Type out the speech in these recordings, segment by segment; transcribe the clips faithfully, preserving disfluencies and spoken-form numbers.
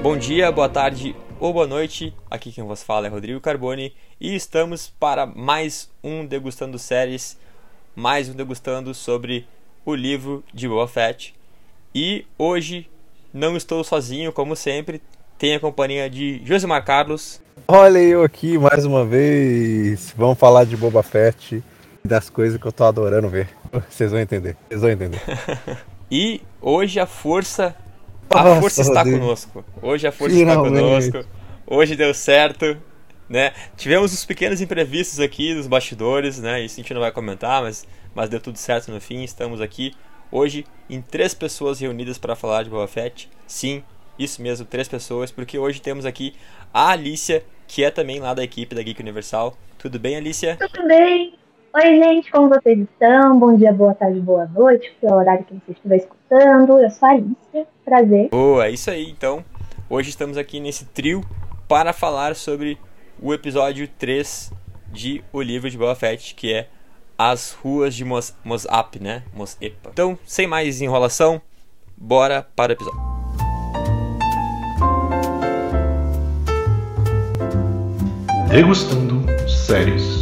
Bom dia, boa tarde ou boa noite, aqui quem vos fala é Rodrigo Carboni e estamos para mais um Degustando Séries, mais um Degustando sobre o livro de Boba Fett. E hoje não estou sozinho, como sempre, tenho a companhia de Josimar Carlos. Olha eu aqui mais uma vez, vamos falar de Boba Fett e das coisas que eu tô adorando ver. Vocês vão entender, vocês vão entender. E hoje a força, a Nossa, força está Rodrigo. conosco. Hoje a força Finalmente. está conosco. Hoje deu certo, né? Tivemos uns pequenos imprevistos aqui nos bastidores, né? Isso a gente não vai comentar, mas, mas deu tudo certo no fim. Estamos aqui hoje em três pessoas reunidas para falar de Boba Fett. Sim, isso mesmo, três pessoas, porque hoje temos aqui a Alicia, que é também lá da equipe da Geek Universal. Tudo bem, Alicia? Tudo bem? Oi, gente, como vocês estão? Bom dia, boa tarde, boa noite, porque é o horário que você estiver escutando. Eu sou a Alicia, prazer. Boa, é isso aí, então. Hoje estamos aqui nesse trio para falar sobre o episódio três de O Livro de Boba Fett, que é As Ruas de Mos, Mos-Ap, né? Mos-Epa. Então, sem mais enrolação, bora para o episódio. Degustando Séries.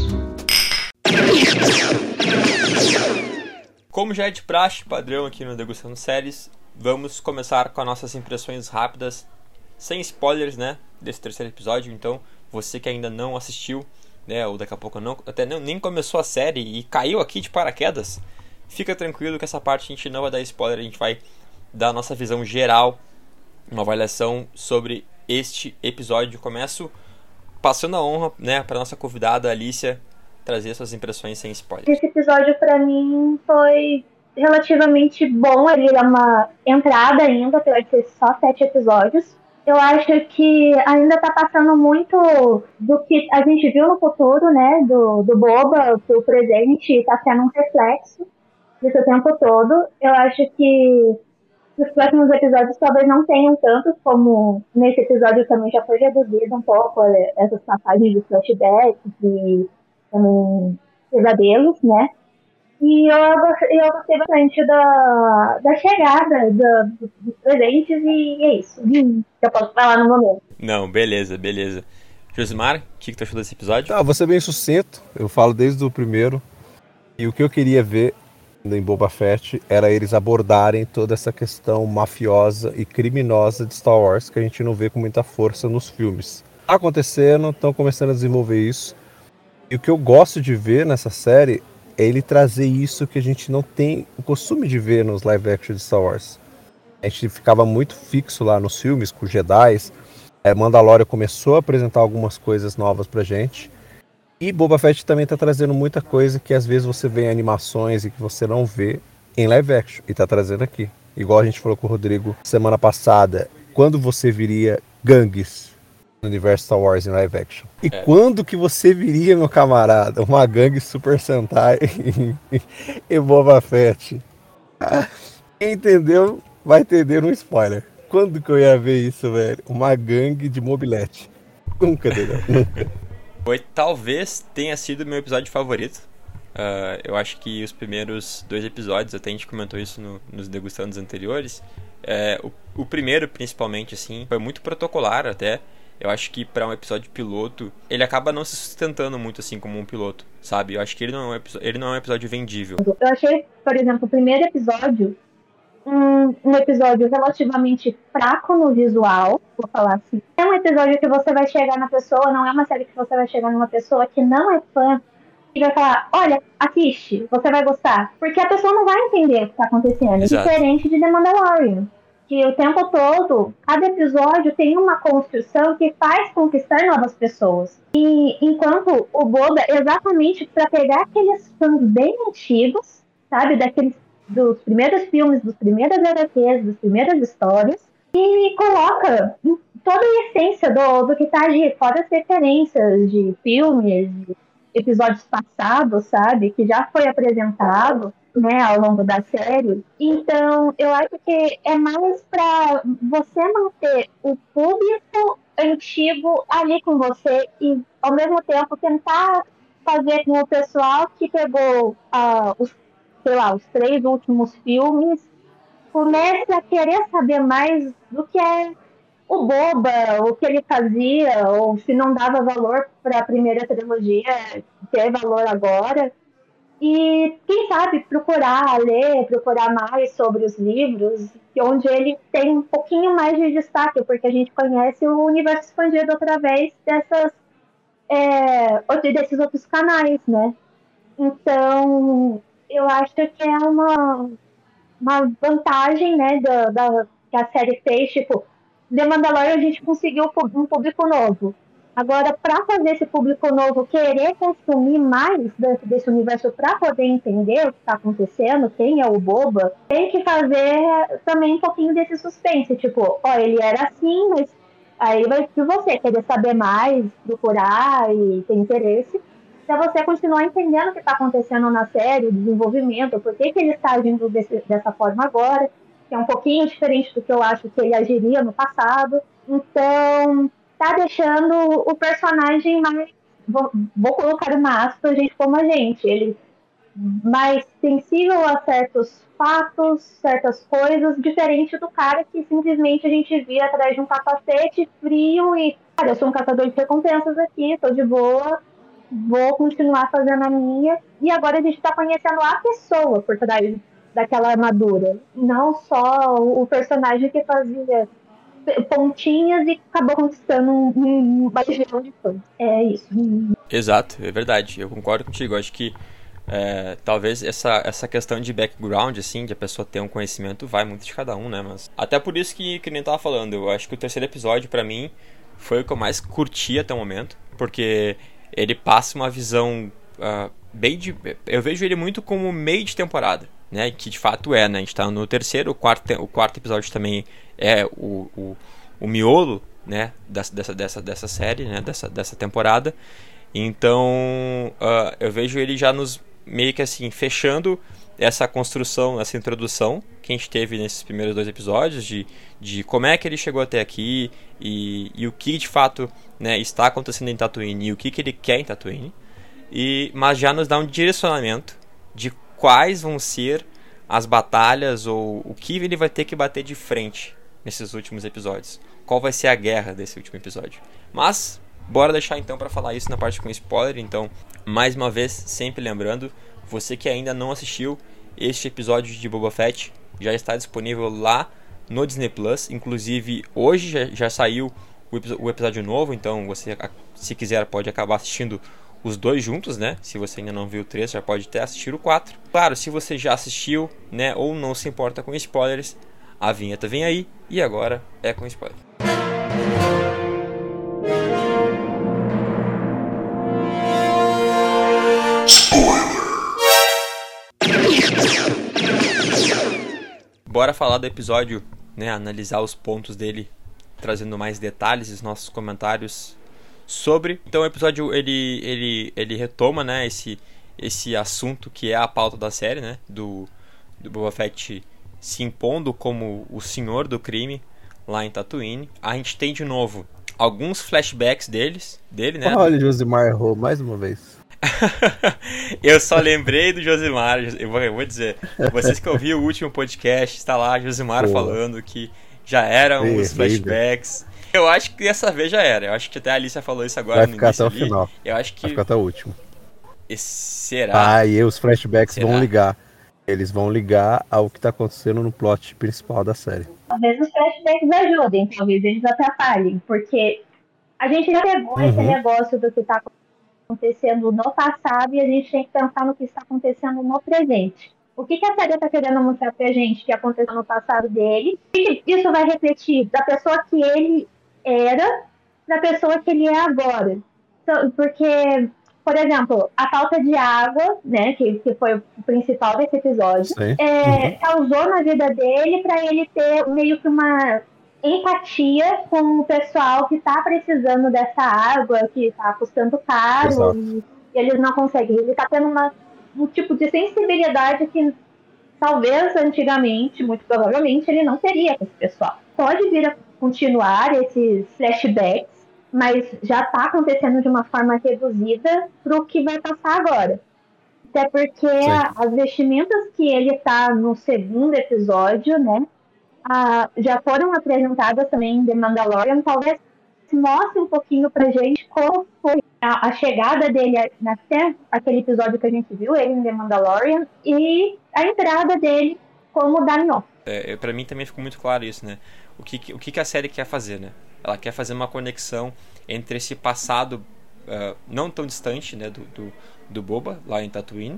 Como já é de praxe padrão aqui no Degustando Séries, vamos começar com as nossas impressões rápidas, sem spoilers, né, desse terceiro episódio. Então, você que ainda não assistiu, né, ou daqui a pouco não, até não, nem começou a série e caiu aqui de paraquedas, fica tranquilo que essa parte a gente não vai dar spoiler, a gente vai dar a nossa visão geral, uma avaliação sobre este episódio. Começo passando a honra, né, para nossa convidada Alicia trazer suas impressões sem spoiler. Esse episódio, pra mim, foi relativamente bom. Ele é uma entrada ainda, apesar de ser só sete episódios. Eu acho que ainda tá passando muito do que a gente viu no futuro, né, do, do Boba pro presente, tá sendo um reflexo disso o tempo todo. Eu acho que os próximos episódios talvez não tenham tantos, como nesse episódio também já foi reduzido um pouco essas passagens de flashbacks e também pesadelos, né? E eu, eu gostei bastante da, da chegada da, dos presentes e é isso. Que eu posso falar no momento. Não, beleza, beleza. Josimar, o que, que tu achou desse episódio? Tá, vou ser bem sucinto, eu falo desde o primeiro. E o que eu queria ver em Boba Fett era eles abordarem toda essa questão mafiosa e criminosa de Star Wars, que a gente não vê com muita força nos filmes. Tá acontecendo, estão começando a desenvolver isso. E o que eu gosto de ver nessa série é ele trazer isso que a gente não tem o costume de ver nos live action de Star Wars. A gente ficava muito fixo lá nos filmes com os Jedi. É, Mandalorian começou a apresentar algumas coisas novas pra gente. E Boba Fett também tá trazendo muita coisa que às vezes você vê em animações e que você não vê em live action. E tá trazendo aqui. Igual a gente falou com o Rodrigo semana passada. Quando você viria gangues no universo Star Wars em live action? E é. Quando que você viria, meu camarada, uma gangue Super Sentai e Boba Fett? Quem entendeu, vai entender no spoiler. Quando que eu ia ver isso, velho? Uma gangue de mobilete. Nunca, entendeu? Nunca. Foi, talvez tenha sido meu episódio favorito. Uh, eu acho que os primeiros dois episódios, até a gente comentou isso no, nos degustandos anteriores. É, o, o primeiro, principalmente, assim, foi muito protocolar até. Eu acho que pra um episódio piloto, ele acaba não se sustentando muito assim como um piloto, sabe? Eu acho que ele não é um, ele não é um episódio vendível. Eu achei, por exemplo, o primeiro episódio um, um episódio relativamente fraco no visual, vou falar assim. É um episódio que você vai chegar na pessoa, não é uma série que você vai chegar numa pessoa que não é fã e vai falar, olha, assiste, você vai gostar. Porque a pessoa não vai entender o que tá acontecendo. Exato. Diferente de The Mandalorian. Que o tempo todo, cada episódio tem uma construção que faz conquistar novas pessoas. E enquanto o Boba, exatamente para pegar aqueles fãs bem antigos, sabe, daqueles dos primeiros filmes, dos primeiras H Qs, das primeiras histórias, e coloca toda a essência do, do que tá ali, fora as referências de filmes, de episódios passados, sabe, que já foi apresentado, né, ao longo da série. Então, eu acho que é mais para você manter o público antigo ali com você e, ao mesmo tempo, tentar fazer com o pessoal que pegou uh, os, sei lá, os três últimos filmes comece a querer saber mais do que é o Boba, o que ele fazia, ou se não dava valor para a primeira trilogia, ter valor agora. E, quem sabe, procurar ler, procurar mais sobre os livros, onde ele tem um pouquinho mais de destaque, porque a gente conhece o universo expandido através dessas, é, desses outros canais, né? Então, eu acho que é uma, uma vantagem, né, da, da, que a série fez. Tipo, The Mandalorian a gente conseguiu um público novo. Agora, para fazer esse público novo querer consumir mais desse universo para poder entender o que está acontecendo, quem é o Boba, tem que fazer também um pouquinho desse suspense. Tipo, ó, ele era assim, mas aí vai de você querer saber mais, procurar e ter interesse, para você continuar entendendo o que está acontecendo na série, o desenvolvimento, por que, que ele está agindo desse, dessa forma agora, que é um pouquinho diferente do que eu acho que ele agiria no passado. Então, tá deixando o personagem mais, vou, vou colocar uma aspa, gente como a gente, ele mais sensível a certos fatos, certas coisas, diferente do cara que simplesmente a gente via atrás de um capacete frio e, cara, eu sou um caçador de recompensas aqui, tô de boa, vou continuar fazendo a minha. E agora a gente tá conhecendo a pessoa por trás daquela armadura, não só o personagem que fazia pontinhas e acabou conquistando um, uma legião de fãs. É isso. Exato, é verdade. Eu concordo contigo. Eu acho que é, talvez essa, essa questão de background, assim, de a pessoa ter um conhecimento, vai muito de cada um, né? Mas até por isso que, que nem tava falando, eu acho que o terceiro episódio, pra mim, foi o que eu mais curti até o momento, porque ele passa uma visão uh, bem de... Eu vejo ele muito como meio de temporada, né? Que de fato é, né? A gente tá no terceiro, o quarto, o quarto episódio também é o, o, o miolo, né? Dessa, dessa, dessa, dessa série, né? Dessa, dessa temporada. Então, uh, eu vejo ele já nos meio que assim, fechando essa construção, essa introdução que a gente teve nesses primeiros dois episódios de, de como é que ele chegou até aqui e, e o que de fato, né, está acontecendo em Tatooine e o que, que ele quer em Tatooine, e, mas já nos dá um direcionamento de quais vão ser as batalhas ou o que ele vai ter que bater de frente nesses últimos episódios, qual vai ser a guerra desse último episódio. Mas bora deixar então para falar isso na parte com spoiler. Então, mais uma vez, sempre lembrando, você que ainda não assistiu, este episódio de Boba Fett já está disponível lá no Disney Plus. Inclusive, hoje já, já saiu o, o episódio novo, então você, se quiser, pode acabar assistindo os dois juntos, né? Se você ainda não viu o três, já pode até assistir o quatro. Claro, se você já assistiu, né, ou não se importa com spoilers, a vinheta vem aí e agora é com spoiler. Bora falar do episódio, né, analisar os pontos dele, trazendo mais detalhes, os nossos comentários sobre. Então o episódio ele, ele, ele retoma, né, esse, esse assunto que é a pauta da série, né, do, do Boba Fett se impondo como o senhor do crime lá em Tatooine. A gente tem de novo alguns flashbacks deles, dele, né? Olha, Josimar errou mais uma vez. Eu só lembrei do Josimar. Eu vou, eu vou dizer, vocês que ouviram o último podcast, está lá Josimar Pô. falando que já eram Ei, os flashbacks. Eu acho que dessa vez já era. Eu acho que até a Alicia falou isso agora Vai no ficar início até o ali. final. Eu acho que Vai ficar até o último. Será? Ah, e os flashbacks Será? vão ligar. Eles vão ligar ao que está acontecendo no plot principal da série. Talvez os flashbacks ajudem, talvez eles atrapalhem, porque a gente já pegou uhum. esse negócio do que está acontecendo no passado e a gente tem que pensar no que está acontecendo no presente. O que, que a série está querendo mostrar pra gente que aconteceu no passado dele? E isso vai refletir da pessoa que ele era pra pessoa que ele é agora. Então, porque, por exemplo, a falta de água, né, que, que foi o principal desse episódio, é, uhum. causou na vida dele para ele ter meio que uma empatia com o pessoal que está precisando dessa água, que está custando caro e, e eles não conseguem. Ele está tendo uma, um tipo de sensibilidade que talvez antigamente, muito provavelmente, ele não teria com esse pessoal. Pode vir a continuar esses flashbacks, mas já está acontecendo de uma forma reduzida para o que vai passar agora. Até porque a, as vestimentas que ele está no segundo episódio, né, ah, já foram apresentadas também em The Mandalorian, talvez mostre um pouquinho pra gente como foi a, a chegada dele até aquele episódio que a gente viu, ele em The Mandalorian, e a entrada dele como Daniel. É, pra mim também ficou muito claro isso, né? O que, o que a série quer fazer, né? Ela quer fazer uma conexão entre esse passado uh, não tão distante, né, do, do, do Boba, lá em Tatooine,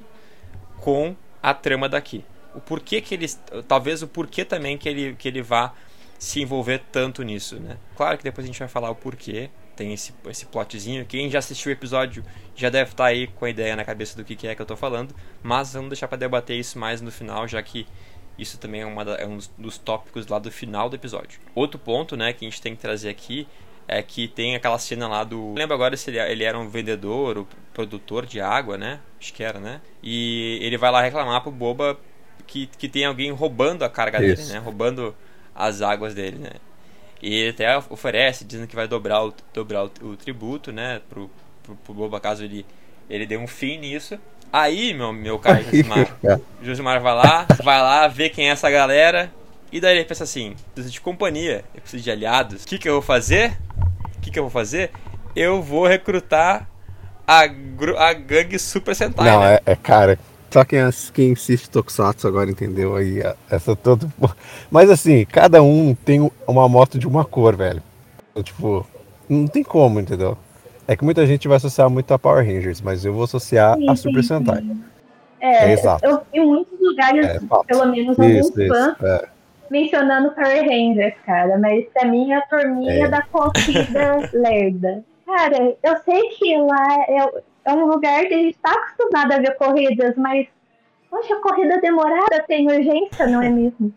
com a trama daqui. O porquê que ele... Talvez o porquê também que ele, que ele vá se envolver tanto nisso, né? Claro que depois a gente vai falar o porquê. Tem esse, esse plotzinho. Quem já assistiu o episódio já deve estar aí com a ideia na cabeça do que, que é que eu tô falando. Mas vamos deixar para debater isso mais no final, já que isso também é, uma da, é um dos tópicos lá do final do episódio. Outro ponto, né, que a gente tem que trazer aqui é que tem aquela cena lá do... Não lembro agora se ele, ele era um vendedor ou produtor de água, né? Acho que era, né? E ele vai lá reclamar pro Boba que, que tem alguém roubando a carga isso. dele, né? Roubando as águas dele, né? E ele até oferece, dizendo que vai dobrar o, dobrar o, o tributo, né? Pro, pro, pro Boba, caso ele, ele dê um fim nisso. Aí, meu, meu cara, Josimar, Josimar vai lá, vai lá ver quem é essa galera. E daí ele pensa assim: preciso de companhia, eu preciso de aliados. O que, que eu vou fazer? O que, que eu vou fazer? Eu vou recrutar a, a gangue Super Sentai. Não, né? é, é cara. Só quem, quem assiste Tokusatsu agora entendeu aí essa toda. Mas assim, cada um tem uma moto de uma cor, velho. Tipo, não tem como, entendeu? É que muita gente vai associar muito a Power Rangers, mas eu vou associar sim, a Super sim, Sentai. Sim. É, é exato. Eu vi em muitos lugares, é, pelo menos alguns isso, fãs, isso, é. mencionando Power Rangers, cara. Mas pra mim é a turminha é. da corrida lerda. Cara, eu sei que lá é, é um lugar que a gente tá acostumado a ver corridas, mas, poxa, corrida demorada tem urgência, não é mesmo?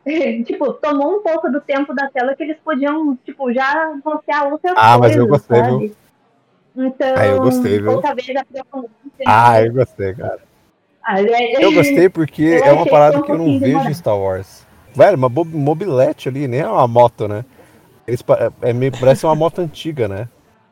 Tipo, tomou um pouco do tempo da tela que eles podiam, tipo, já anunciar outras ah, coisas, mas eu gostei, sabe? Viu? Então, ah, eu gostei, viu? outra vez aprofundando. Ah, eu gostei, cara. Ah, é... Eu gostei porque eu é uma parada que, um que eu não vejo demorado. em Star Wars. Velho, uma mobilete ali, nem é uma moto, né? Eles, é, é, parece uma moto antiga, né?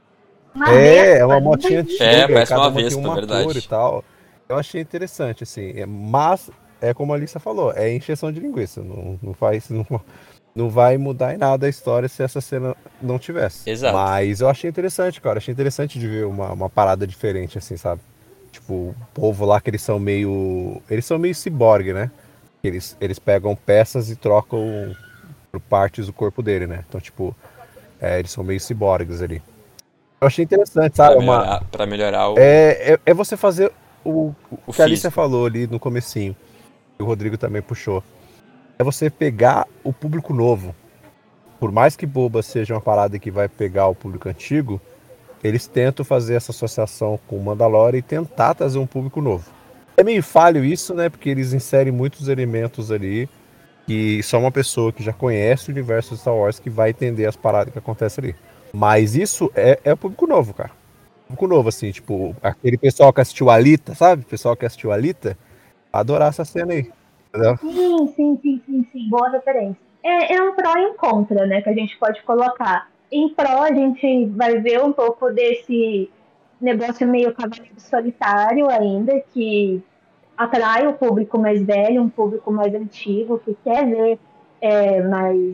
Uma é, Vespa, é uma motinha antiga, é, parece cada uma uma Vespa, tem uma verdade. cor e tal. Eu achei interessante, assim. É, mas, é como a Alissa falou, é encheção de linguiça. Não, não, faz, não, não vai mudar em nada a história se essa cena não tivesse. Exato. Mas eu achei interessante, cara. Achei interessante de ver uma, uma parada diferente, assim, sabe? Tipo, o povo lá que eles são meio... Eles são meio ciborgue, né? Eles, eles pegam peças e trocam por partes do corpo dele, né? Então, tipo, é, eles são meio ciborgues ali. Eu achei interessante, sabe? Pra melhorar, uma... pra melhorar o... É, é, é você fazer o, o, o que a Alicia físico. falou ali no comecinho. E o Rodrigo também puxou. É você pegar o público novo. Por mais que Boba seja uma parada que vai pegar o público antigo, eles tentam fazer essa associação com o Mandalorian e tentar trazer um público novo. É meio falho isso, né? Porque eles inserem muitos elementos ali que só uma pessoa que já conhece o universo de Star Wars que vai entender as paradas que acontecem ali. Mas isso é, é público novo, cara. Público novo, assim, tipo, aquele pessoal que assistiu Alita, sabe? O pessoal que assistiu Alita, adorar essa cena aí. Entendeu? Sim, sim, sim, sim, sim. Boa referência. É, é um pró e um contra, né? Que a gente pode colocar. Em pró, a gente vai ver um pouco desse negócio meio cavaleiro solitário ainda, que atrai o público mais velho, um público mais antigo, que quer ver é, mais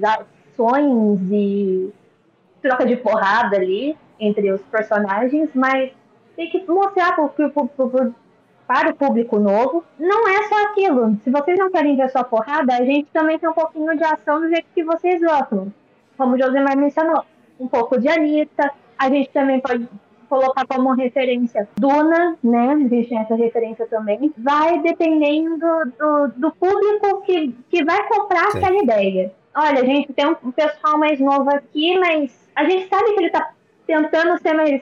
ações e troca de porrada ali entre os personagens, mas tem que mostrar pro, pro, pro, pro, para o público novo, não é só aquilo. Se vocês não querem ver só porrada, a gente também tem um pouquinho de ação do jeito que vocês gostam. Como o Josemar mencionou, um pouco de Alita, a gente também pode colocar como referência Duna, né? A gente tem essa referência também. Vai dependendo do, do público que, que vai comprar Sim. aquela ideia. Olha, a gente tem um pessoal mais novo aqui, mas a gente sabe que ele está tentando ser mais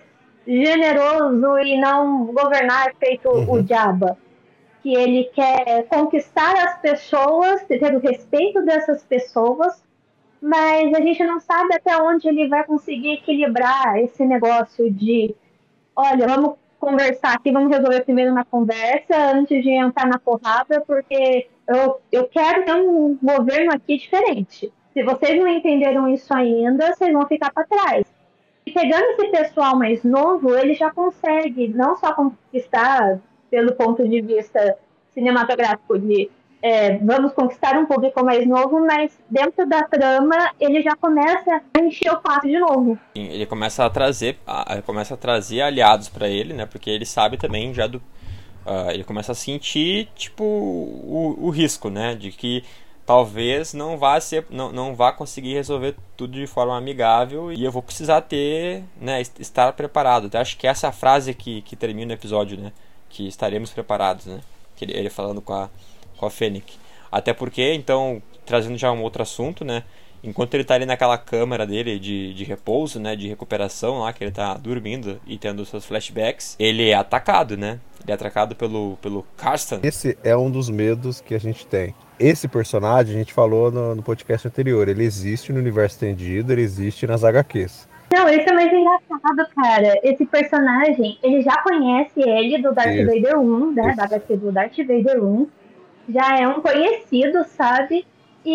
generoso e não governar feito uhum. o Jabba. Que ele quer conquistar as pessoas, ter o respeito dessas pessoas, mas a gente não sabe até onde ele vai conseguir equilibrar esse negócio de, olha, vamos conversar aqui, vamos resolver primeiro na conversa antes de entrar na porrada, porque eu, eu quero ter um governo aqui diferente. Se vocês não entenderam isso ainda, vocês vão ficar para trás. E pegando esse pessoal mais novo, ele já consegue não só conquistar, pelo ponto de vista cinematográfico, de é, vamos conquistar um público mais novo, mas dentro da trama ele já começa a encher o papo de novo. Ele começa a trazer, a, começa a trazer aliados pra ele, né? Porque ele sabe também já do, uh, ele começa a sentir tipo o, o risco, né? De que talvez não vá ser, não, não vá conseguir resolver tudo de forma amigável e eu vou precisar ter, né? Estar preparado. Eu acho que essa é a frase que, que termina o episódio, né? Que estaremos preparados, né? Que ele, ele falando com a com a Fennec. Até porque, então, trazendo já um outro assunto, né? Enquanto ele tá ali naquela câmara dele de, de repouso, né? De recuperação lá, que ele tá dormindo e tendo seus flashbacks, ele é atacado, né? Ele é atacado pelo, pelo Carsten. Esse é um dos medos que a gente tem. Esse personagem, a gente falou no, no podcast anterior, ele existe no universo estendido, ele existe nas agá quês. Não, isso é mais engraçado, cara. Esse personagem, ele já conhece ele do Darth isso. Vader um, né? Isso. Da agá quê do Darth Vader um. Já é um conhecido, sabe?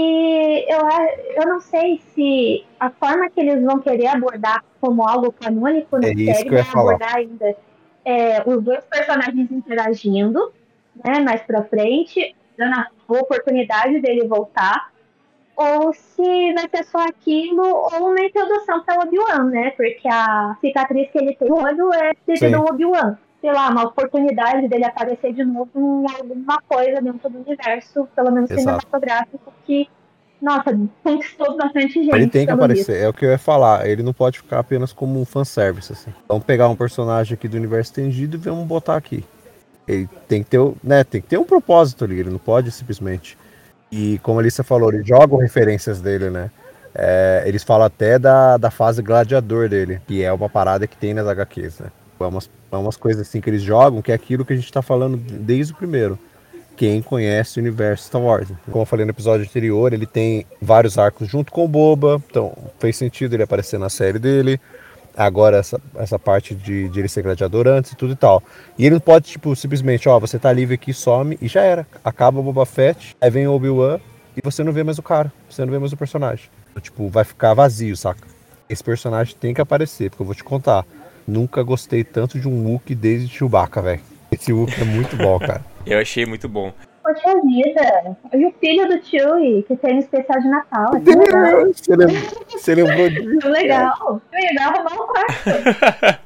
E eu, eu não sei se a forma que eles vão querer abordar como algo canônico na é série vai abordar ainda é, os dois personagens interagindo, né, mais pra frente, dando a oportunidade dele voltar, ou se vai ser só aquilo, ou uma introdução para o Obi-Wan, né? Porque a cicatriz que ele tem no olho é devido ao Obi-Wan. Sei lá, uma oportunidade dele aparecer de novo em alguma coisa dentro do universo, pelo menos Exato. cinematográfico, que, nossa, conquistou bastante gente. Ele tem que aparecer, isso. é o que eu ia falar, ele não pode ficar apenas como um fanservice, assim. Vamos pegar um personagem aqui do universo estendido e vamos botar aqui. Ele tem que ter, né, tem que ter um propósito ali, ele não pode simplesmente... E como a Alissa falou, eles jogam referências dele, né? É, eles falam até da, da fase gladiador dele, que é uma parada que tem nas agá quês, né? É umas, é umas coisas assim que eles jogam, que é aquilo que a gente tá falando desde o primeiro. Quem conhece o universo Star Wars. Como eu falei no episódio anterior, ele tem vários arcos junto com o Boba, então fez sentido ele aparecer na série dele. Agora essa, essa parte de, de ele ser gladiador antes e tudo e tal. E ele não pode, tipo, simplesmente, ó, você tá livre aqui, some e já era. Acaba o Boba Fett, aí vem o Obi-Wan e você não vê mais o cara, você não vê mais o personagem. Tipo, vai ficar vazio, saca? Esse personagem tem que aparecer, porque eu vou te contar. Nunca gostei tanto de um Wookiee desde Chewbacca, velho. Esse Wookiee é muito bom, cara. Eu achei muito bom. Poxa vida, e o filho do Chewie, que tem no especial de Natal. É Deus, você, lembrou, você lembrou disso? Que legal. Eu ia arrumar um quarto.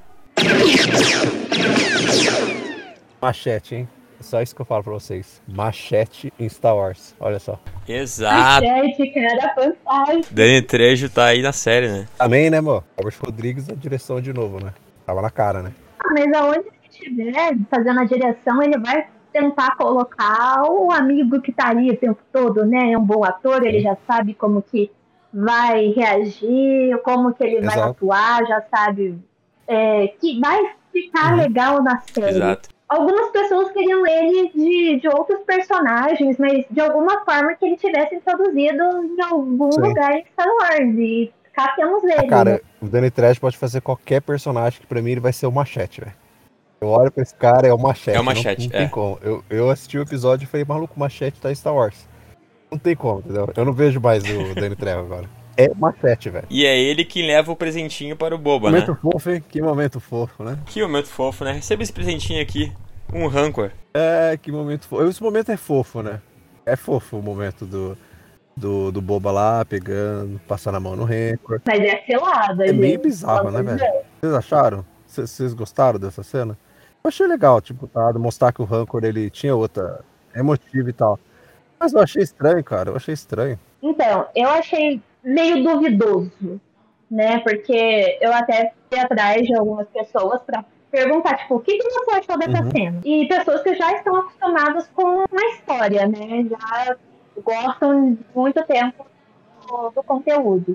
Machete, hein? É só isso que eu falo pra vocês. Machete em Star Wars. Olha só. Exato. Machete, cara, fantástico. Dani Trejo tá aí na série, né? Também, né, amor? Robert Rodrigues na direção de novo, né? Tava na cara, né? Ah, mas aonde ele estiver fazendo a direção, ele vai tentar colocar o amigo que tá ali o tempo todo, né? É um bom ator, ele já sabe como que vai reagir, como que ele vai Exato. atuar, já sabe é, que vai ficar uhum. legal na série. Exato. Algumas pessoas queriam ele de, de outros personagens, mas de alguma forma que ele tivesse introduzido em algum Sim. lugar em Star Wars. E cá temos ele. Ah, cara, né? o Danny Trejo pode fazer qualquer personagem que pra mim ele vai ser o Machete, velho. Eu olho pra esse cara, é o Machete. É o Machete, não, não é. tem como. Eu, eu assisti o episódio e falei, maluco, o Machete tá em Star Wars. Não tem como, entendeu? Eu não vejo mais o Danny Trejo agora. É Machete, velho. E é ele que leva o presentinho para o Boba, momento né? Momento fofo, hein? Que momento fofo, né? Que momento fofo, né? Receba esse presentinho aqui. Um Rancor. É, que momento fofo. Esse momento é fofo, né? É fofo o momento do, do, do Boba lá, pegando, passando a mão no Rancor. Mas é selada, É gente. meio bizarro, né, velho? Vocês acharam? Vocês gostaram dessa cena? Eu achei legal, tipo, tá, mostrar que o Rancor, ele tinha outra emotiva e tal. Mas eu achei estranho, cara, eu achei estranho. Então, eu achei meio duvidoso, né? Porque eu até fui atrás de algumas pessoas pra perguntar, tipo, o que, que você achou dessa uhum. cena? E pessoas que já estão acostumadas com a história, né? Já gostam de muito tempo do, do conteúdo.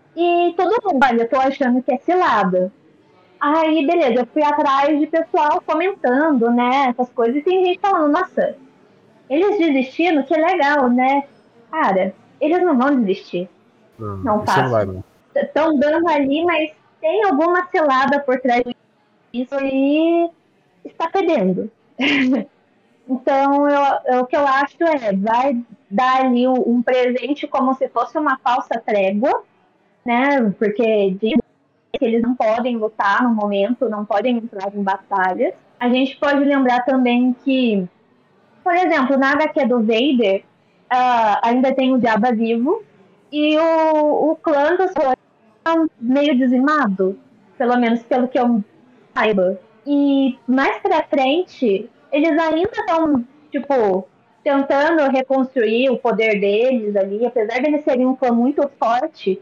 E todo mundo, olha, eu tô achando que é cilada. Aí, beleza, eu fui atrás de pessoal comentando, né, essas coisas, e tem gente falando, nossa, eles desistindo, que legal, né? Cara, eles não vão desistir. Não, não façam. Estão dando ali, mas tem alguma cilada por trás disso e está perdendo. Então, eu, o que eu acho é, vai dar ali um presente como se fosse uma falsa trégua, né, porque diz que eles não podem lutar no momento, não podem entrar em batalhas. A gente pode lembrar também que, por exemplo, na agá quê do Vader, uh, ainda tem o Jabba vivo, e o, o clã dos Hutt tá meio dizimado, pelo menos pelo que eu saiba. E mais pra frente, eles ainda estão, tipo, tentando reconstruir o poder deles ali, apesar de eles serem um clã muito forte,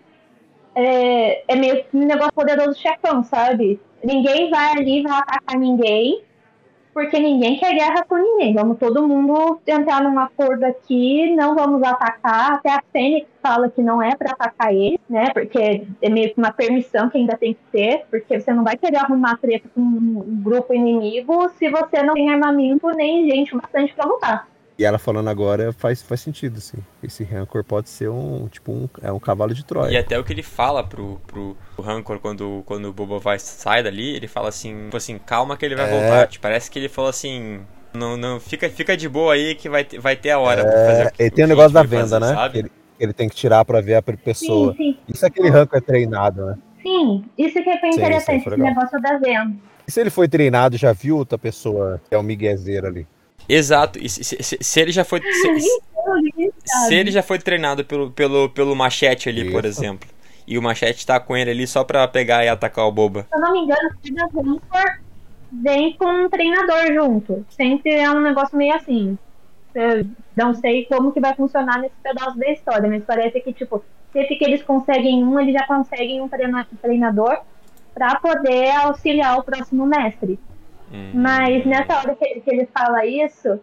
é, é meio que um negócio poderoso chefão, sabe? Ninguém vai ali, vai atacar ninguém, porque ninguém quer guerra com ninguém. Vamos todo mundo entrar num acordo aqui, não vamos atacar. Até a Fênix fala que não é pra atacar eles, né? Porque é meio que uma permissão que ainda tem que ter, porque você não vai querer arrumar treta com um grupo inimigo se você não tem armamento nem gente bastante pra lutar. E ela falando agora faz, faz sentido, assim. Esse Rancor pode ser um, tipo, um, é um cavalo de Troia. E até o que ele fala pro, pro, pro Rancor quando, quando o Boba vai sai dali, ele fala assim, tipo assim, calma que ele vai é... voltar. Tipo, parece que ele falou assim, não, não, fica, fica de boa aí que vai, vai ter a hora é... pra fazer o que, ele tem o, o negócio da venda, fazer, né? Sabe? Que ele, ele tem que tirar pra ver a pessoa. Sim, sim. Isso é aquele Rancor treinado, né? Sim, isso que foi interessante, sim, esse negócio da venda. E se ele foi treinado, já viu outra pessoa que é o miguezeiro ali? Exato, e se, se, se ele já foi se, se ele já foi treinado pelo, pelo, pelo machete ali, Isso. por exemplo, e o machete tá com ele ali só pra pegar e atacar o Boba. Se eu não me engano, cada Rancor vem com um treinador junto. Sempre é um negócio meio assim. Eu não sei como que vai funcionar nesse pedaço da história, mas parece que, tipo, sempre que eles conseguem um, eles já conseguem um treinador pra poder auxiliar o próximo mestre. Hum. Mas nessa hora que, que ele fala isso,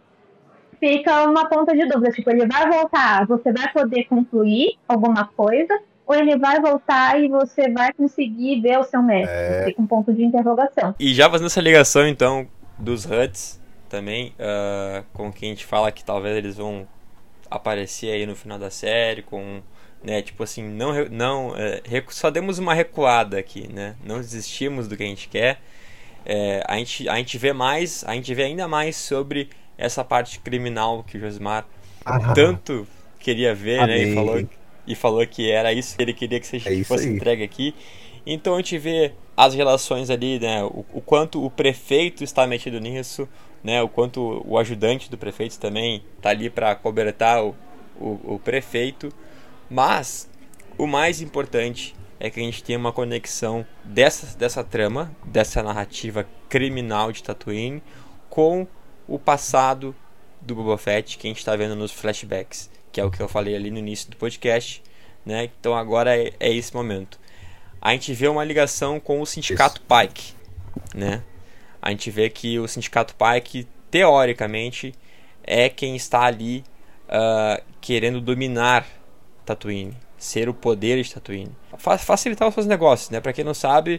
fica uma ponta de dúvida. Tipo, ele vai voltar, você vai poder concluir alguma coisa, ou ele vai voltar e você vai conseguir ver o seu mestre? É... Fica um ponto de interrogação. E já fazendo essa ligação, então, dos Hutts também, uh, com quem a gente fala que talvez eles vão aparecer aí no final da série, com, né, tipo assim, não, não é, só demos uma recuada aqui, né? Não desistimos do que a gente quer. É, a, gente, a gente vê mais, a gente vê ainda mais sobre essa parte criminal que o Josmar ah, tanto queria ver, né, e falou, e falou que era isso que ele queria que, seja, é que fosse aí. entregue aqui. Então a gente vê as relações ali, né, o, o quanto o prefeito está metido nisso, né, o quanto o ajudante do prefeito também está ali para cobertar o, o, o prefeito, mas o mais importante é que a gente tem uma conexão dessa, dessa trama, dessa narrativa criminal de Tatooine com o passado do Boba Fett que a gente está vendo nos flashbacks, que é o que eu falei ali no início do podcast, né? Então agora é, é esse momento. A gente vê uma ligação com o Sindicato Pike, né? A gente vê que o Sindicato Pike, teoricamente, é quem está ali uh, querendo dominar Tatooine, ser o poder de Tatooine, facilitar os seus negócios, né? Para quem não sabe,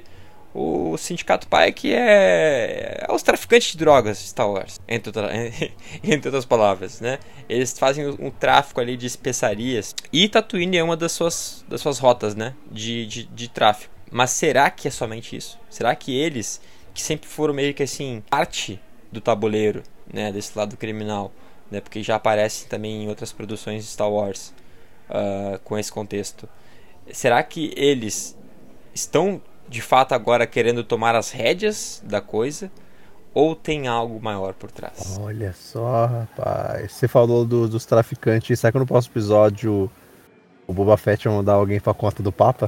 o Sindicato Pike é, é os traficantes de drogas de Star Wars, entre, outra, entre outras palavras, né? Eles fazem um tráfico ali de especiarias e Tatooine é uma das suas, das suas rotas, né? De, de, de tráfico. Mas será que é somente isso? Será que eles, que sempre foram meio que assim, parte do tabuleiro, né? Desse lado criminal, né? Porque já aparecem também em outras produções de Star Wars, Uh, com esse contexto. Será que eles estão de fato agora querendo tomar as rédeas da coisa, ou tem algo maior por trás? Olha só, rapaz, você falou do, dos traficantes. Será que no próximo episódio o Boba Fett vai mandar alguém pra conta do Papa?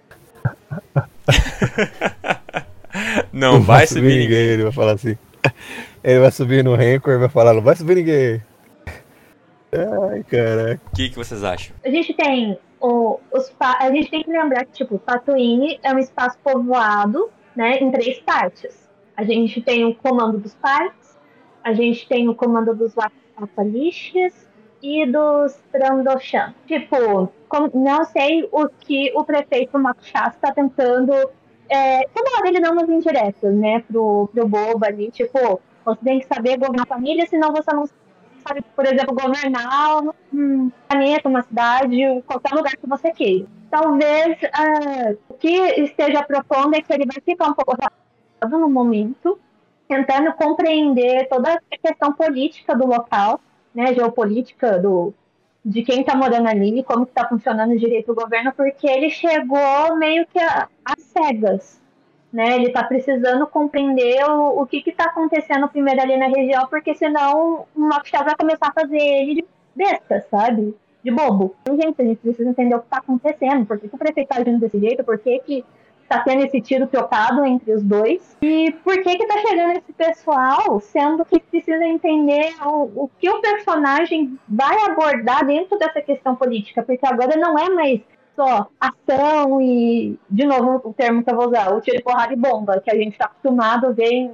Não, não vai, vai subir ninguém. ninguém Ele vai falar assim, ele vai subir no Rancor e vai falar, não vai subir ninguém. Ai, caraca. O que, que vocês acham? A gente tem o, os a gente tem que lembrar que, tipo, Tatooine é um espaço povoado, né, em três partes. A gente tem o comando dos Pikes, a gente tem o comando dos Apalishis e dos Trandoshan. Tipo, como, não sei o que o prefeito Makshas está tentando. É, toda hora ele dá umas indiretas, né, pro, pro Boba ali, tipo, você tem que saber governar a família, senão você não sabe, por exemplo, governar um planeta, uma cidade, qualquer lugar que você queira. Talvez uh, o que esteja propondo é que ele vai ficar um pouco rápido no momento, tentando compreender toda a questão política do local, né, geopolítica do, de quem está morando ali, como está funcionando direito o governo, porque ele chegou meio que às cegas. Né, ele está precisando compreender o, o que está acontecendo primeiro ali na região, porque senão o Makshas vai começar a fazer ele de, besta, sabe? De bobo. Gente, a gente precisa entender o que está acontecendo, por que, que o prefeito está agindo desse jeito, por que que tá tendo esse tiro trocado entre os dois, e por que que tá chegando esse pessoal, sendo que precisa entender o, o que o personagem vai abordar dentro dessa questão política, porque agora não é mais só ação e, de novo, o termo que eu vou usar, o tiro, porrada e bomba, que a gente tá acostumado a ver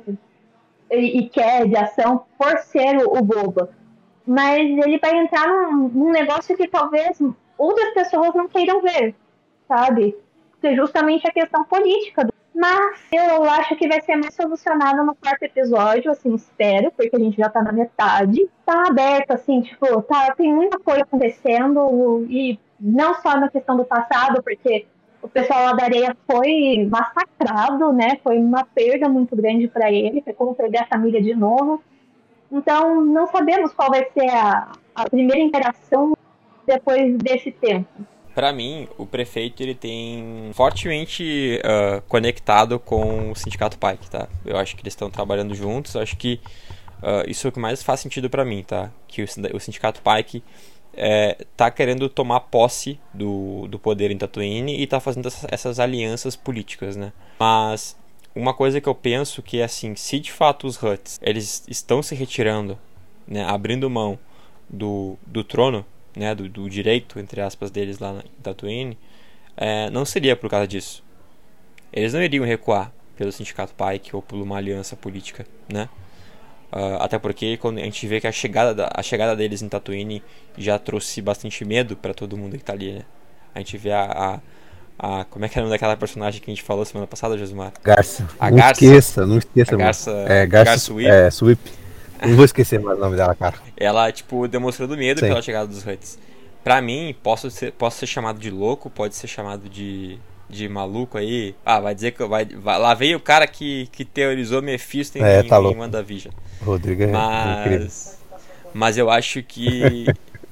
e, e quer de ação por ser o, o boba. Mas ele vai entrar num, num negócio que talvez outras pessoas não queiram ver, sabe? Que justamente a questão política. Mas eu acho que vai ser mais solucionado no quarto episódio, assim, espero, porque a gente já tá na metade. Tá aberto, assim, tipo, tá, tem muita coisa acontecendo, e não só na questão do passado, porque o pessoal lá da areia foi massacrado, né? Foi uma perda muito grande para ele, foi como perder a família de novo. Então, não sabemos qual vai ser a, a primeira interação depois desse tempo. Pra mim, o prefeito ele tem fortemente uh, conectado com o Sindicato Pike, tá? Eu acho que eles estão trabalhando juntos, eu acho que uh, isso é o que mais faz sentido pra mim, tá? Que o, o Sindicato Pike é, tá querendo tomar posse do, do poder em Tatooine e tá fazendo essas, essas alianças políticas, né? Mas uma coisa que eu penso que é assim, se de fato os Hutts eles estão se retirando, né, abrindo mão do, do trono, né, do, do direito, entre aspas, deles lá em Tatooine, é, não seria por causa disso. Eles não iriam recuar pelo Sindicato Pike ou por uma aliança política, né? Uh, até porque quando a gente vê que a chegada, da, a chegada deles em Tatooine já trouxe bastante medo para todo mundo que tá ali, né? A gente vê a, a, a... Como é que é o nome daquela personagem que a gente falou semana passada, Josmar? Garça. A não Garça. esqueça, não esqueça. A Garça, é, Garça, Garça Sweep. É, Sweep. Não vou esquecer mais o nome dela, cara. Ela, tipo, demonstrando medo Sim. pela chegada dos Hutts. Pra mim, posso ser, posso ser chamado de louco, pode ser chamado de, de maluco aí. Ah, vai dizer que vai, vai, lá veio o cara que, que teorizou Mephisto em, é, tá em WandaVision. Rodrigo é mas, mas eu acho que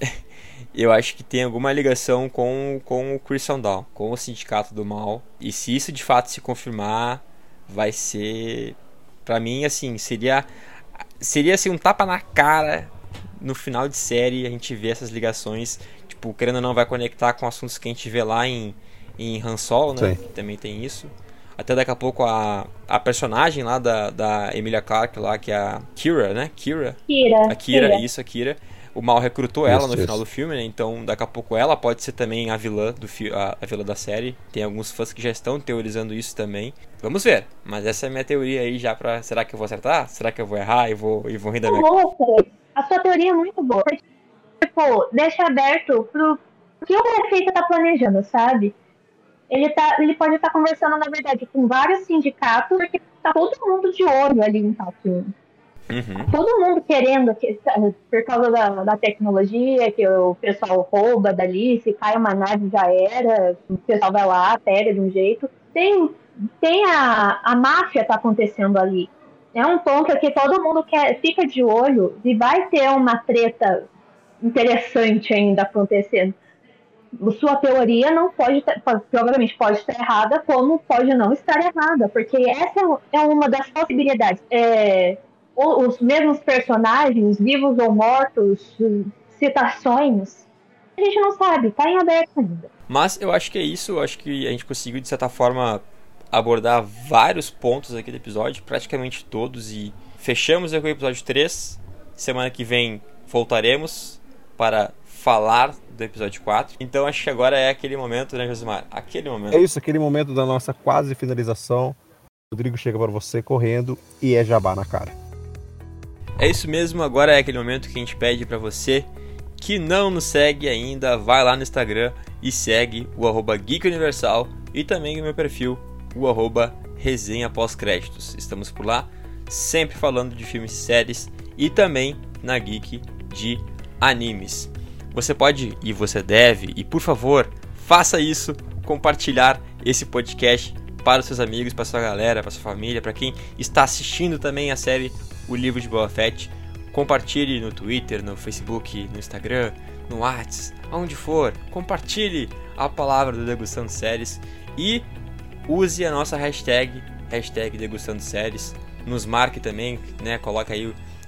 eu acho que tem alguma ligação com, com o Crimson Dawn, com o Sindicato do Mal. E se isso de fato se confirmar, vai ser, pra mim, assim, seria seria assim um tapa na cara no final de série a gente vê essas ligações, tipo, querendo ou não vai conectar com assuntos que a gente vê lá em, em Han Solo, né? Que também tem isso. Até daqui a pouco a, a personagem lá da, da Emilia Clarke lá, que é a Kira, né? Kira. Kira. A Kira, Kira. isso, a Kira. O Mal recrutou ela isso, no isso. final do filme, né? Então daqui a pouco ela pode ser também a vilã, do fi- a, a vilã da série. Tem alguns fãs que já estão teorizando isso também. Vamos ver. Mas essa é a minha teoria aí já pra... Será que eu vou acertar? Será que eu vou errar e vou, e vou rir da minha... Boa, a sua teoria é muito boa. Tipo, deixa aberto pro que o prefeito tá planejando, sabe? Ele, tá, ele pode estar conversando, na verdade, com vários sindicatos, porque tá todo mundo de olho ali em Tatooine. Uhum. Todo mundo querendo, que, por causa da, da tecnologia, que o pessoal rouba dali, se cai uma nave já era, o pessoal vai lá, pega de um jeito. Tem, tem a, a máfia tá acontecendo ali. É um ponto que todo mundo quer, fica de olho e vai ter uma treta interessante ainda acontecendo. Sua teoria não pode, provavelmente pode estar errada, como pode não estar errada, porque essa é uma das possibilidades. É, os mesmos personagens, vivos ou mortos, citações, a gente não sabe, tá em aberto ainda. Mas eu acho que é isso, eu acho que a gente conseguiu, de certa forma, abordar vários pontos aqui do episódio, praticamente todos, e fechamos aqui o episódio três. Semana que vem voltaremos para falar do episódio quatro. Então acho que agora é aquele momento, né, Josimar? Aquele momento. É isso, aquele momento da nossa quase finalização. O Rodrigo chega para você correndo e é jabá na cara. É isso mesmo, agora é aquele momento que a gente pede para você que não nos segue ainda, vai lá no Instagram e segue o arroba Geek Universal e também o meu perfil, o arroba Resenha Pós-Créditos. Estamos por lá, sempre falando de filmes e séries e também na Geek de animes. Você pode e você deve, e por favor, faça isso, compartilhar esse podcast para os seus amigos, para sua galera, para sua família, para quem está assistindo também a série O Livro de Boba Fett. Compartilhe no Twitter, no Facebook, no Instagram, no WhatsApp, aonde for. Compartilhe a palavra do Degustando Séries e use a nossa hashtag, hashtag Degustando Séries. Nos marque também, né? Coloca aí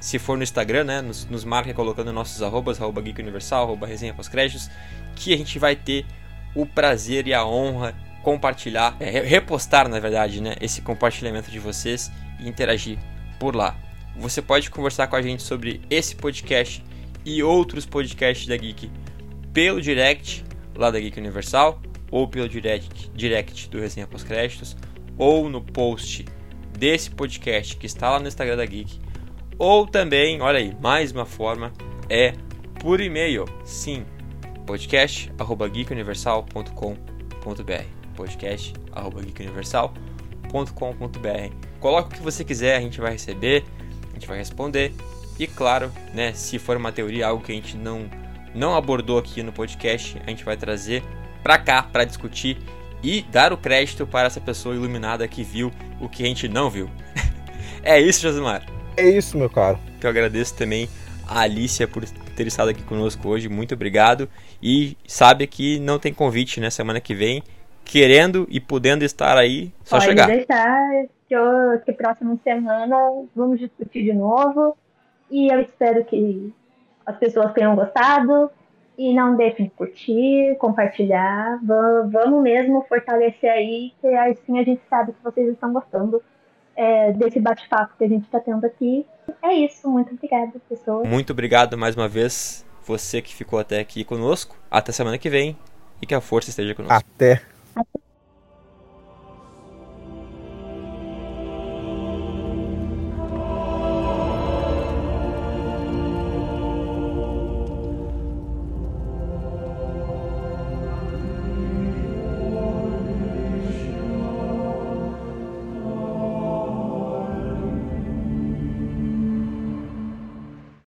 se for no Instagram, né, nos, nos marca colocando nossos arrobas, arroba Geek Universal, arroba resenha pós-créditos, que a gente vai ter o prazer e a honra compartilhar, é, repostar na verdade, né, esse compartilhamento de vocês e interagir por lá. Você pode conversar com a gente sobre esse podcast e outros podcasts da Geek pelo direct lá da Geek Universal, ou pelo direct, direct do Resenha Pós-Créditos, ou no post desse podcast que está lá no Instagram da Geek, ou também, olha aí, mais uma forma, é por e-mail, sim, podcast arroba geek universal ponto com ponto b r, podcast arroba geek universal ponto com ponto b r. Coloca o que você quiser, a gente vai receber, a gente vai responder, e claro, né, se for uma teoria, algo que a gente não, não abordou aqui no podcast, a gente vai trazer para cá, para discutir e dar o crédito para essa pessoa iluminada que viu o que a gente não viu. É isso, Josimar? É isso, meu caro. Eu agradeço também a Alicia por ter estado aqui conosco hoje, muito obrigado. E sabe que não tem convite, né, semana que vem, querendo e podendo estar aí, só Pode chegar. Pode deixar, que, eu, que próxima semana vamos discutir de novo. E eu espero que as pessoas tenham gostado. E não deixem de curtir, compartilhar. Vamos, vamos mesmo fortalecer aí, que assim a gente sabe que vocês estão gostando é, desse bate-papo que a gente está tendo aqui. É isso, muito obrigada, pessoas. Muito obrigado mais uma vez, você que ficou até aqui conosco. Até semana que vem e que a força esteja conosco. Até.